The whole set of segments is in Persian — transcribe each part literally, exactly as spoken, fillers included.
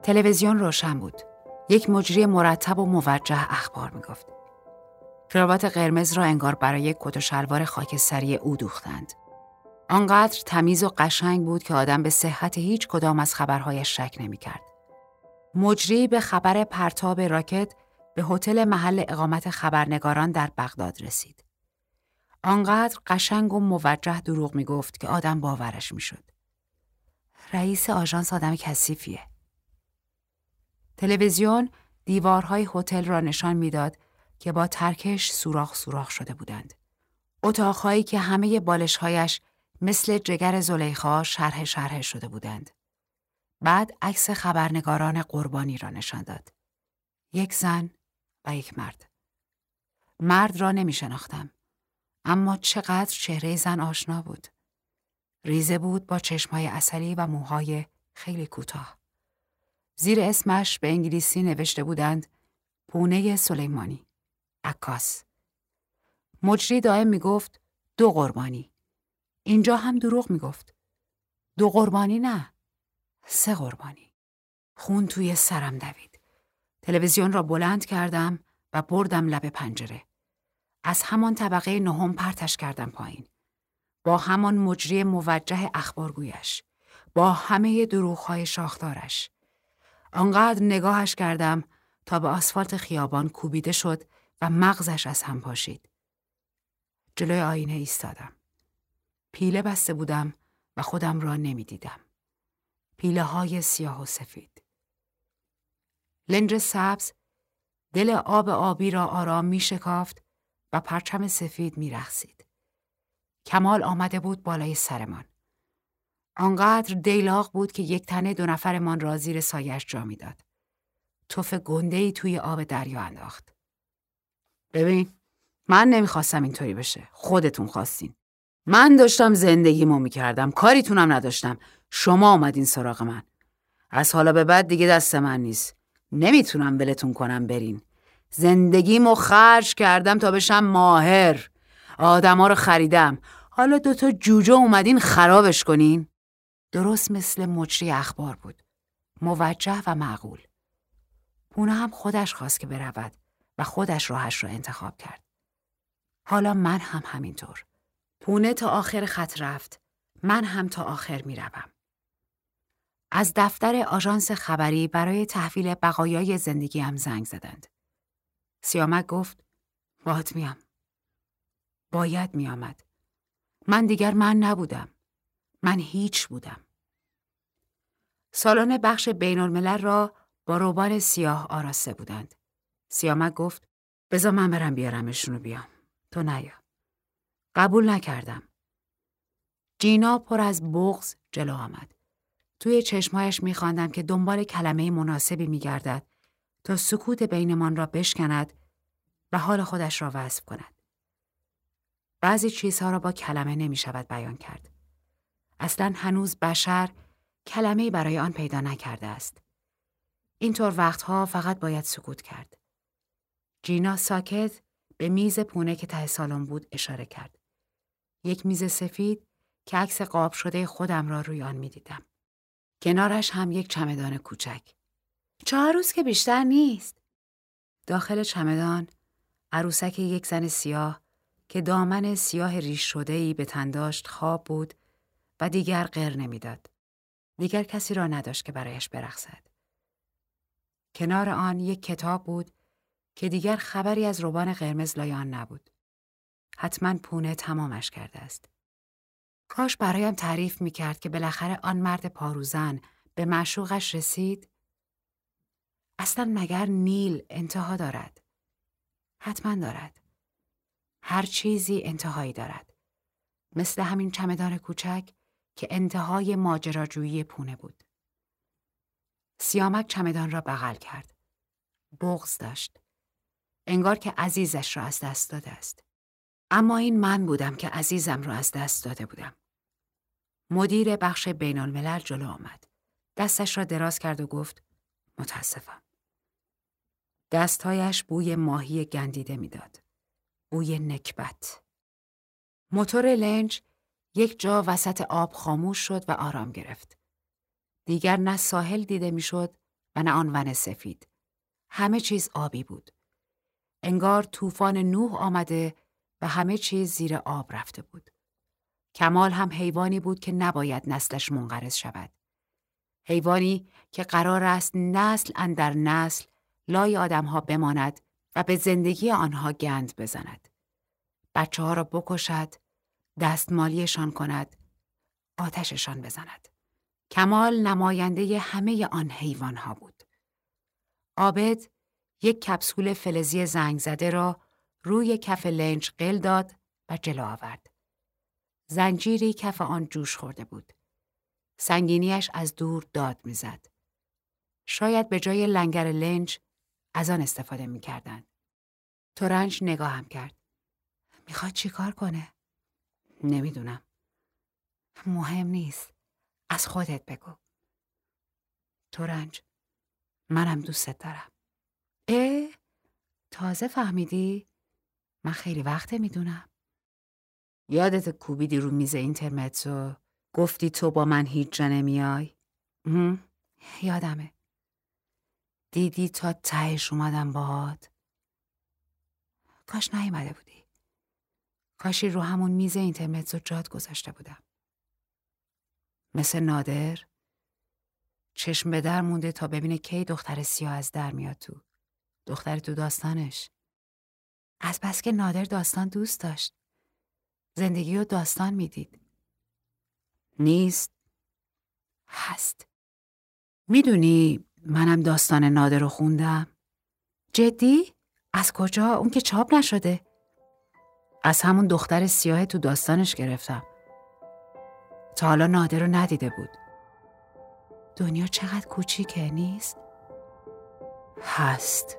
تلویزیون روشن بود. یک مجری مرتب و موجه اخبار میگفت. کراوات قرمز را انگار برای کت و شلوار خاکستری او دوختند. آنقدر تمیز و قشنگ بود که آدم به صحت هیچ کدام از خبرهایش شک نمی‌کرد. مجری به خبر پرتاب راکت به هتل محل اقامت خبرنگاران در بغداد رسید. آنقدر قشنگ و موجه دروغ میگفت که آدم باورش میشد. رئیس آژانس آدم کثیفیه. تلویزیون دیوارهای هتل را نشان میداد که با ترکش سوراخ سوراخ شده بودند. اتاقهایی که همه بالش‌هایش مثل جگر زلیخا شرح شرح شده بودند. بعد عکس خبرنگاران قربانی را نشان داد. یک زن و یک مرد. مرد را نمی شناختم. اما چقدر چهره زن آشنا بود. ریزه بود با چشمای عسلی و موهای خیلی کوتاه. زیر اسمش به انگلیسی نوشته بودند پونه سلیمانی، عکاس. مجری دائم می گفت دو قربانی. اینجا هم دروغ می گفت. دو قربانی نه. سه قربانی. خون توی سرم دوید. تلویزیون را بلند کردم و بردم لب پنجره. از همان طبقه نهم پرتش کردم پایین. با همان مجری موجه اخبارگویش. با همه دروغ‌های شاخدارش. آنقدر نگاهش کردم تا به آسفالت خیابان کوبیده شد و مغزش از هم پاشید. جلوی آینه ایستادم. پیله بسته بودم و خودم را نمی دیدم. پیله های سیاه و سفید. لنج سبز دل آب آبی را آرام می شکافت و پرچم سفید می رقصید. کمال آمده بود بالای سرمان. آنقدر دیلاق بود که یک تنه دو نفرمان را زیر سایش جا می داد. توف گنده‌ای توی آب دریا انداخت. ببین، من نمیخواستم اینطوری بشه. خودتون خواستین. من داشتم زندگیمو میکردم. کاریتونم نداشتم. شما اومدین سراغ من. از حالا به بعد دیگه دست من نیست. نمیتونم ولتون کنم برین. زندگیمو خرج کردم تا بشم ماهر. آدما رو خریدم. حالا دوتا جوجه اومدین خرابش کنین. درست مثل مجری اخبار بود. موجه و معقول. پونه هم خودش خواست که برود و خودش راهش را انتخاب کرد. حالا من هم همینطور. پونه تا آخر خط رفت. من هم تا آخر می روم. از دفتر آژانس خبری برای تحویل بقایای زندگیم زنگ زدند. سیامک گفت باهات میام. باید می آمد. من دیگر من نبودم. من هیچ بودم. سالن بخش بین الملل را با روبان سیاه آراسته بودند. سیامک گفت بذار من برم بیارمشونو بیام. تو نیا. قبول نکردم. جینا پر از بغض جلو آمد. توی چشمهایش می‌خواندم که دنبال کلمه مناسبی می‌گردد تا سکوت بینمان را بشکند و حال خودش را وصف کند. بعضی چیزها را با کلمه نمی‌شود بیان کرد. اصلاً هنوز بشر کلمه‌ای برای آن پیدا نکرده است. اینطور وقتها فقط باید سکوت کرد. جینا ساکت به میز پونه که ته سالن بود اشاره کرد. یک میز سفید که عکس قاب شده خودم را روی آن می‌دیدم. کنارش هم یک چمدان کوچک. چهار روز که بیشتر نیست. داخل چمدان عروسک یک زن سیاه که دامن سیاه ریش شده‌ای به تن داشت خواب بود و دیگر غر نمی‌داد. دیگر کسی را نداشت که برایش برقصد. کنار آن یک کتاب بود که دیگر خبری از روبان قرمز لای آن نبود. حتما پونه تمامش کرده است. کاش برایم تعریف می‌کرد که بالاخره آن مرد پاروزن به معشوقش رسید. اصلا مگر نیل انتها دارد؟ حتما دارد. هر چیزی انتهایی دارد. مثل همین چمدان کوچک که انتهای ماجراجویی پونه بود. سیامک چمدان را بغل کرد. بغض داشت. انگار که عزیزش را از دست داده است. اما این من بودم که عزیزم را از دست داده بودم. مدیر بخش بین الملل جلو آمد. دستش را دراز کرد و گفت متاسفم. دستهایش بوی ماهی گندیده میداد. بوی نکبت. موتور لنج یک جا وسط آب خاموش شد و آرام گرفت. دیگر نه ساحل دیده میشد و نه آن ون سفید. همه چیز آبی بود. انگار طوفان نوح آمده و همه چیز زیر آب رفته بود. کمال هم حیوانی بود که نباید نسلش منقرض شود. حیوانی که قرار است نسل اندر نسل لای آدمها بماند و به زندگی آنها گند بزند. بچه ها را بکشد، دستمالیشان کند، آتششان بزند. کمال نماینده همه آن حیوان ها بود. عابد یک کپسول فلزی زنگ زده را روی کف لنج قل داد و جلو آورد. زنجیری کف آن جوش خورده بود. سنگینیش از دور داد میزد. شاید به جای لنگر لنج از آن استفاده میکردند. ترنج نگاهم کرد. میخواد چی کار کنه؟ نمیدونم. مهم نیست. از خودت بگو. ترنج، منم دوستت دارم. اه؟ تازه فهمیدی؟ من خیلی وقته میدونم. یادت کوبیدی رو میز اینترمتزو؟ گفتی تو با من هیچ جا نمیای؟ یادمه. دیدی تا تهش اومدم باهات؟ کاش نیومده بودی. کاشی رو همون میز اینترمتزو جات گذاشته بودم. مثل نادر؟ چشم به در مونده تا ببینه کی دختر سیاه از در میاد تو. دختر تو داستانش. از بس که نادر داستان دوست داشت. زندگی رو داستان میدید. نیست؟ هست. میدونی منم داستان نادر رو خوندم. جدی؟ از کجا؟ اون که چاپ نشده. از همون دختر سیاه تو داستانش گرفتم. تا حالا نادر رو ندیده بود. دنیا چقدر کوچیکه نیست؟ هست.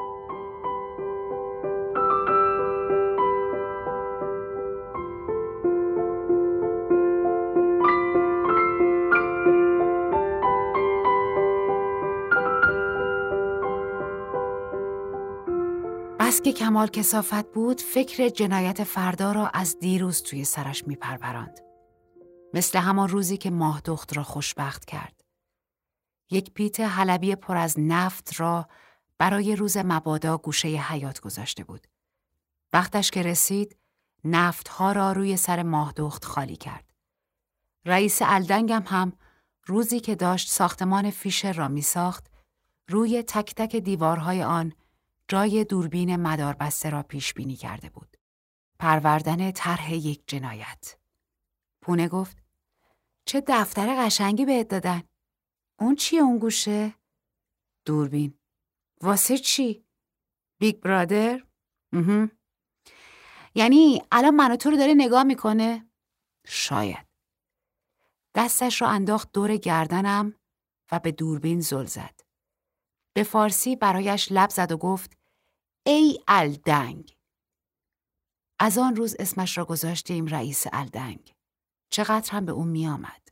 بس که کمال کثافت بود، فکر جنایت فردا را از دیروز توی سرش می پروراند. مثل همان روزی که ماه دخت را خوشبخت کرد. یک پیت حلبی پر از نفت را برای روز مبادا گوشه حیاط گذاشته بود. وقتش که رسید، نفتها را روی سر ماه دخت خالی کرد. رئیس الدنگم هم روزی که داشت ساختمان فیشر را می ساخت، روی تک تک دیوارهای آن جای دوربین مداربسته را پیش بینی کرده بود. پروردن طرح یک جنایت. پونه گفت: چه دفتر قشنگی بهت دادن. اون چیه اون گوشه؟ دوربین. واسه چی؟ بیگ برادر؟ مهم. یعنی الان منو تو رو داره نگاه میکنه؟ شاید. دستش را انداخت دور گردنم و به دوربین زل زد. به فارسی برایش لب زد و گفت: ای الدنگ. از آن روز اسمش را گذاشتیم رئیس الدنگ. چقدر هم به اون می آمد.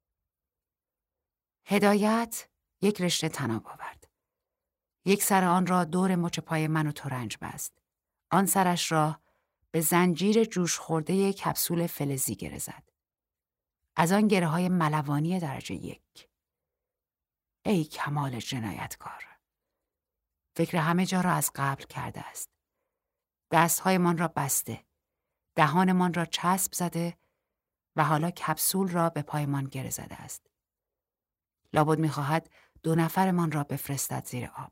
هدایت یک رشته طناب آورد. یک سر آن را دور مچ پای من و ترنج بست. آن سرش را به زنجیر جوش خورده کپسول فلزی گره زد. از آن گره های ملوانی درجه یک. ای کمال جنایتکار. فکر همه جا را از قبل کرده است. دستهایمان را بسته. دهانمان را چسب زده و حالا کپسول را به پایمان گره زده است. لابد می‌خواهد دو نفرمان را بفرستد زیر آب.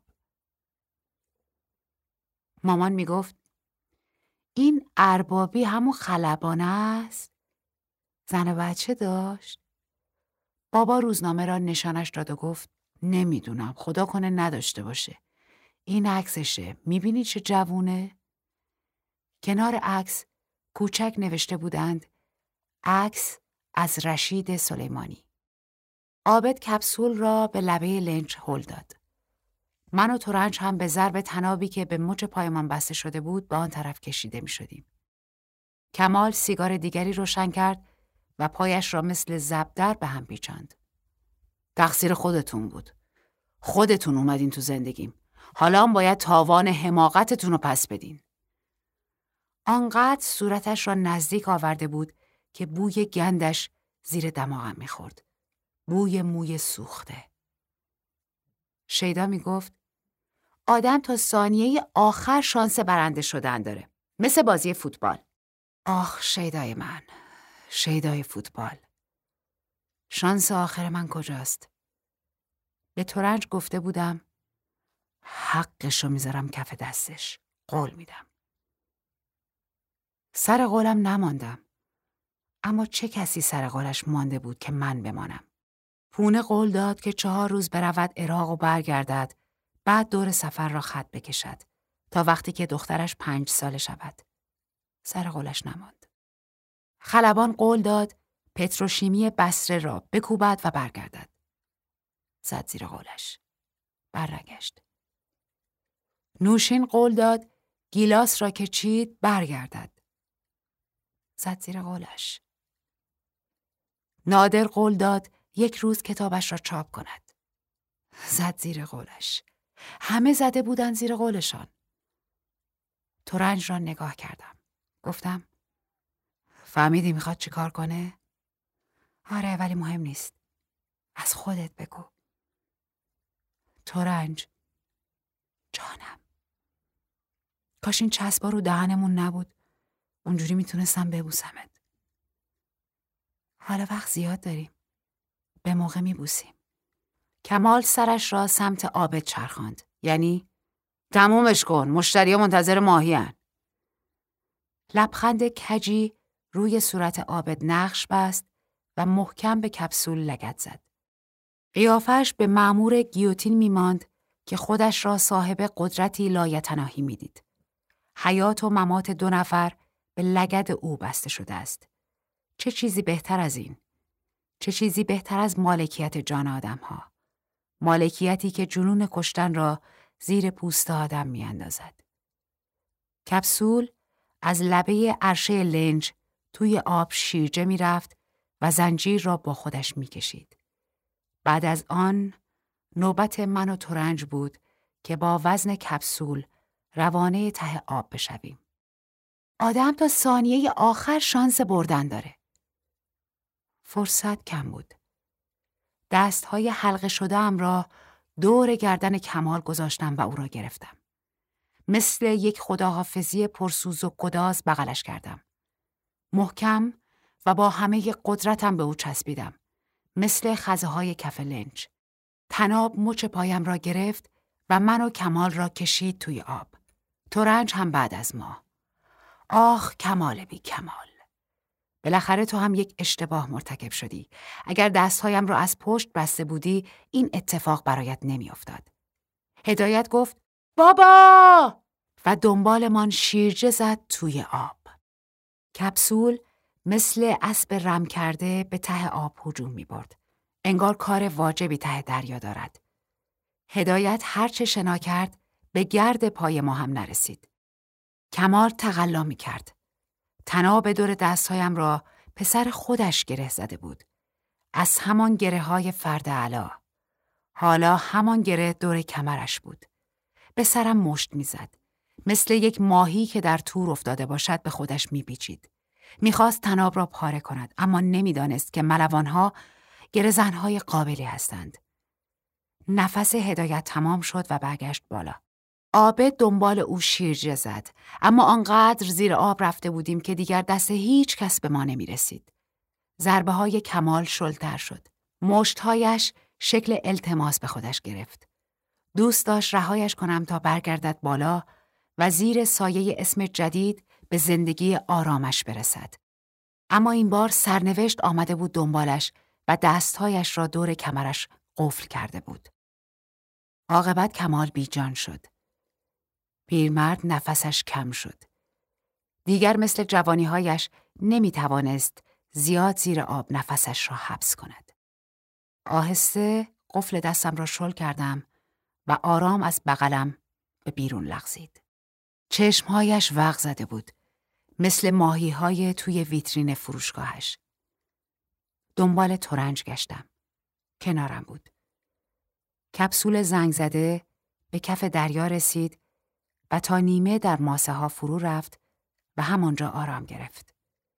مامان میگفت: این اربابی همون خلبانه است؟ زن و بچه داشت؟ بابا روزنامه را نشانش داد و گفت: نمیدونم، خدا کنه نداشته باشه. این عکسشه، میبینی چه جوونه؟ کنار عکس کوچک نوشته بودند: عکس از رشید سلیمانی. عابد کپسول را به لبه لنج هل داد. من و ترنج هم به ضرب طنابی که به مچ پایمان بسته شده بود به آن طرف کشیده می شدیم. کمال سیگار دیگری روشن کرد و پایش را مثل زبدر به هم پیچاند. تقصیر خودتون بود. خودتون اومدین تو زندگیم. حالا هم باید تاوان حماقتتون رو پس بدین. آنقدر صورتش را نزدیک آورده بود که بوی گندش زیر دماغم می‌خورد. بوی موی سوخته. شیدا می گفت آدم تا ثانیه آخر شانس برنده شدن داره. مثل بازی فوتبال. آخ شیدای من. شیدای فوتبال. شانس آخر من کجاست؟ به ترنج گفته بودم حقشو میذارم کف دستش. قول میدم. سر قولم نماندم. اما چه کسی سر قولش مانده بود که من بمانم؟ پونه قول داد که چهار روز برود عراق و برگردد، بعد دور سفر را خط بکشد تا وقتی که دخترش پنج ساله شود. سر قولش نماند. خلبان قول داد پتروشیمی بصره را بکوبد و برگردد. زد زیر قولش. برنگشت. نوشین قول داد گیلاس را که چید برگردد. زد زیر قولش. نادر قول داد یک روز کتابش را چاپ کند. زد زیر قولش. همه زده بودن زیر قولشان. ترنج را نگاه کردم. گفتم فهمیدی میخواد چی کار کنه؟ آره ولی مهم نیست. از خودت بگو. ترنج جانم. کاش این چسبا رو دهنمون نبود. اونجوری میتونستم ببوسمت. حالا وقت زیاد داریم. به موقع میبوسیم. کمال سرش را سمت عابد چرخاند. یعنی تمومش کن. مشتری‌ها منتظر ماهی‌ان. لبخند کجی روی صورت عابد نقش بست و محکم به کپسول لگد زد. قیافش به مأمور گیوتین میماند که خودش را صاحب قدرتی لایتناهی میدید. حیات و ممات دو نفر به لگد او بسته شده است. چه چیزی بهتر از این؟ چه چیزی بهتر از مالکیت جان آدم ها؟ مالکیتی که جنون کشتن را زیر پوست آدم می اندازد. کپسول از لبه عرشه لنج توی آب شیرجه می رفت و زنجیر را با خودش می کشید. بعد از آن نوبت من و ترنج بود که با وزن کپسول روانه ته آب بشویم. آدم تا ثانیه آخر شانس بردن داره. فرصت کم بود. دستهای حلقه شده‌ام را دور گردن کمال گذاشتم و او را گرفتم. مثل یک خداحافظی پرسوز و گداز بغلش کردم. محکم و با همه قدرتم به او چسبیدم. مثل خزه‌های کف لنج. طناب مچ پایم را گرفت و من و کمال را کشید توی آب. ترنج هم بعد از ما. آخ کمال بی کمال. بالاخره تو هم یک اشتباه مرتکب شدی. اگر دستهایم را از پشت بسته بودی این اتفاق برایت نمی افتاد. هدایت گفت بابا و دنبالمان شیرجه زد توی آب. کپسول مثل اسب رم کرده به ته آب هجوم می برد. انگار کار واجبی ته دریا دارد. هدایت هرچه شنا کرد به گرد پای ما هم نرسید. کمال تقلا می کرد. طناب دور دستهایم را پسر خودش گره زده بود. از همان گره های فرد علا. حالا همان گره دور کمرش بود. به سرم مشت می زد. مثل یک ماهی که در تور افتاده باشد به خودش می پیچید. می خواست طناب را پاره کند اما نمی دانست که ملوانها گره زنهای قابلی هستند. نفس هدایت تمام شد و برگشت بالا. عابد دنبال او شیرجه زد اما آنقدر زیر آب رفته بودیم که دیگر دست هیچ کس به ما نمی رسید. ضربه های کمال شلتر شد. مشتهایش شکل التماس به خودش گرفت. دوست داشت رهایش کنم تا برگردد بالا و زیر سایه اسم جدید به زندگی آرامش برسد. اما این بار سرنوشت آمده بود دنبالش و دستهایش را دور کمرش قفل کرده بود. عاقبت کمال بی جان شد. پیرمرد نفسش کم شد. دیگر مثل جوانی‌هایش نمی توانست زیاد زیر آب نفسش را حبس کند. آهسته قفل دستم را شل کردم و آرام از بغلم به بیرون لغزید. چشمهایش وق زده بود. مثل ماهی‌های توی ویترین فروشگاهش. دنبال ترنج گشتم. کنارم بود. کپسول زنگ زده به کف دریا رسید و تا نیمه در ماسه ها فرو رفت و همانجا آرام گرفت.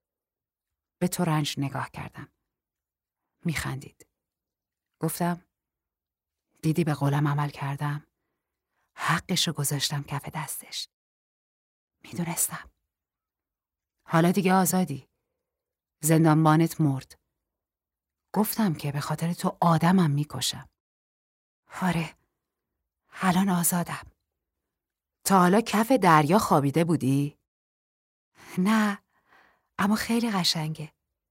به ترنج نگاه کردم. میخندید. گفتم دیدی به قولم عمل کردم؟ حقشو گذاشتم کف دستش. میدونستم. حالا دیگه آزادی. زندانبانت مرد. گفتم که به خاطر تو آدمم میکشم. آره. الان آزادم. تا حالا کف دریا خوابیده بودی؟ نه. اما خیلی قشنگه.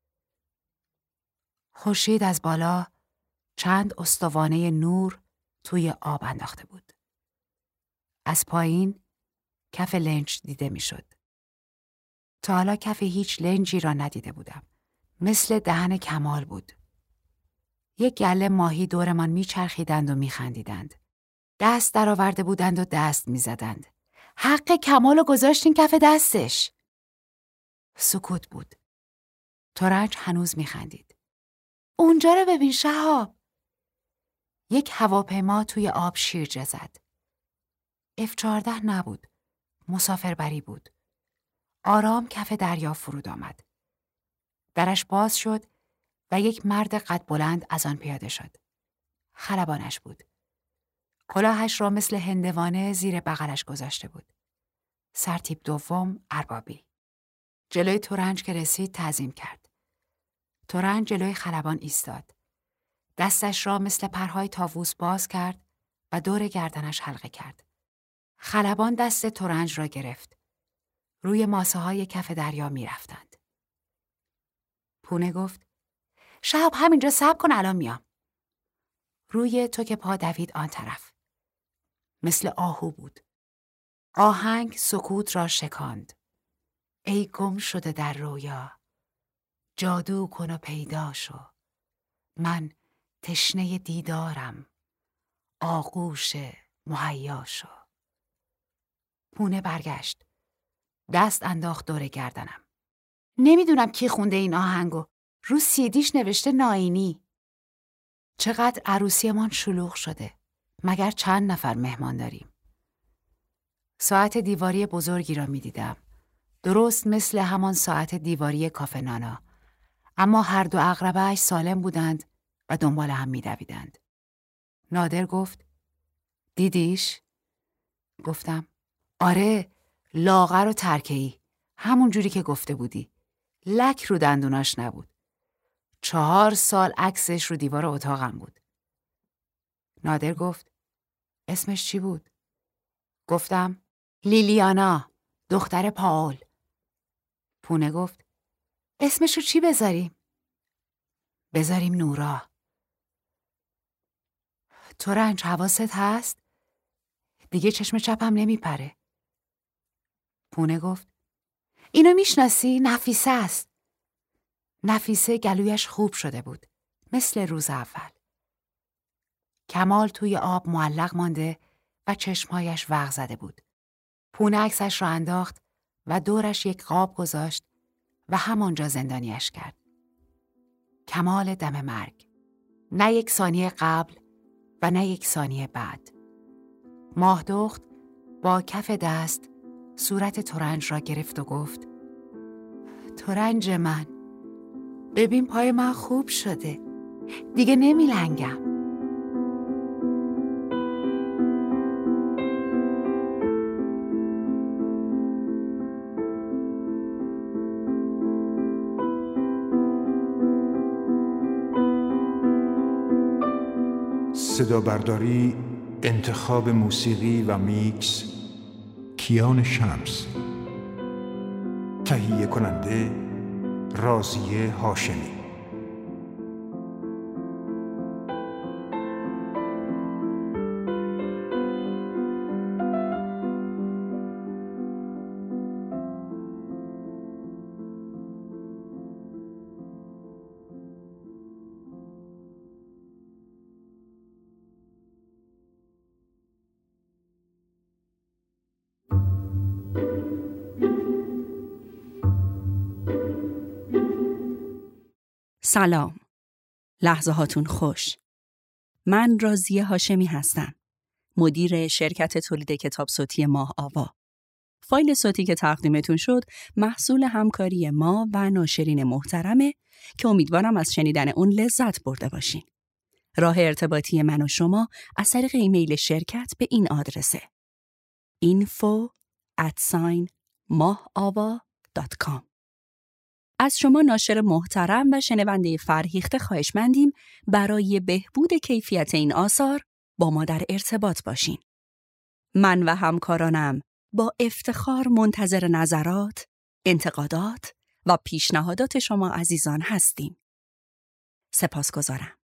خورشید از بالا چند استوانه نور توی آب انداخته بود. از پایین کف لنج دیده میشد. تا حالا کف هیچ لنجی را ندیده بودم. مثل دهن کمال بود. یک گله ماهی دورمان میچرخیدند و میخندیدند. دست در آورده بودند و دست میزدند. حق کمالو گذاشتین کف دستش. سکوت بود. ترنج هنوز میخندید. اونجا رو ببین شهاب. یک هواپیما توی آب شیرجه زد. اف چهارده نبود. مسافربری بود. آرام کف دریا فرود آمد. درش باز شد و یک مرد قد بلند از آن پیاده شد. خلبانش بود. کلاهش را مثل هندوانه زیر بغلش گذاشته بود. سرتیپ دوم اربابی. جلوی ترنج که رسید تعظیم کرد. ترنج جلوی خلبان ایستاد. دستش را مثل پرهای طاووس باز کرد و دور گردنش حلقه کرد. خلبان دست ترنج را گرفت. روی ماسه های کف دریا می رفتند. پونه گفت شهاب همینجا صبر کن الان میام. روی تک پا دوید آن طرف. مثل آهو بود. آهنگ سکوت را شکاند. ای گم شده در رویا، جادو کن و پیدا شو. من تشنه دیدارم، آغوش مهیا شو. پونه برگشت. دست انداخت دور گردنم. نمیدونم کی خونده این آهنگو. رو سیدیش نوشته ناینی. چقدر عروسیمان شلوغ شده. مگر چند نفر مهمان داریم؟ ساعت دیواری بزرگی را می دیدم. درست مثل همان ساعت دیواری کافه نانا. اما هر دو عقربه‌اش سالم بودند و دنبال هم می دویدند. نادر گفت دیدیش؟ گفتم آره، لاغر و ترکه‌ای. همون جوری که گفته بودی. لک رو دندوناش نبود. چهار سال عکسش رو دیوار اتاقم بود. نادر گفت اسمش چی بود؟ گفتم لیلیانا، دختر پاول. پونه گفت اسمشو چی بذاریم؟ بذاریم نورا. ترنج حواست هست؟ دیگه چشم چپم نمیپره. پونه گفت اینو میشناسی؟ نفیسه است. نفیسه گلویش خوب شده بود. مثل روز اول. کمال توی آب معلق مانده و چشمهایش وغ زده بود. پونه عکسش را انداخت و دورش یک قاب گذاشت و همانجا زندانیش کرد. کمال دم مرگ. نه یک ثانیه قبل و نه یک ثانیه بعد. ماهدخت با کف دست صورت ترنج را گرفت و گفت ترنج من، ببین پای من خوب شده. دیگه نمی لنگم. صدا برداری، انتخاب موسیقی و میکس کیان شمس. تهیه کننده راضیه هاشمی. سلام. لحظه هاتون خوش. من راضیه هاشمی هستم. مدیر شرکت تولید کتاب صوتی ماه آوا. فایل صوتی که تقدیمتون شد محصول همکاری ما و ناشرین محترمه که امیدوارم از شنیدن اون لذت برده باشین. راه ارتباطی من و شما از طریق ایمیل شرکت به این آدرسه: info at mahaava dot com. از شما ناشر محترم و شنونده فرهیخته خواهشمندیم برای بهبود کیفیت این آثار با ما در ارتباط باشین. من و همکارانم با افتخار منتظر نظرات، انتقادات و پیشنهادات شما عزیزان هستیم. سپاسگزارم.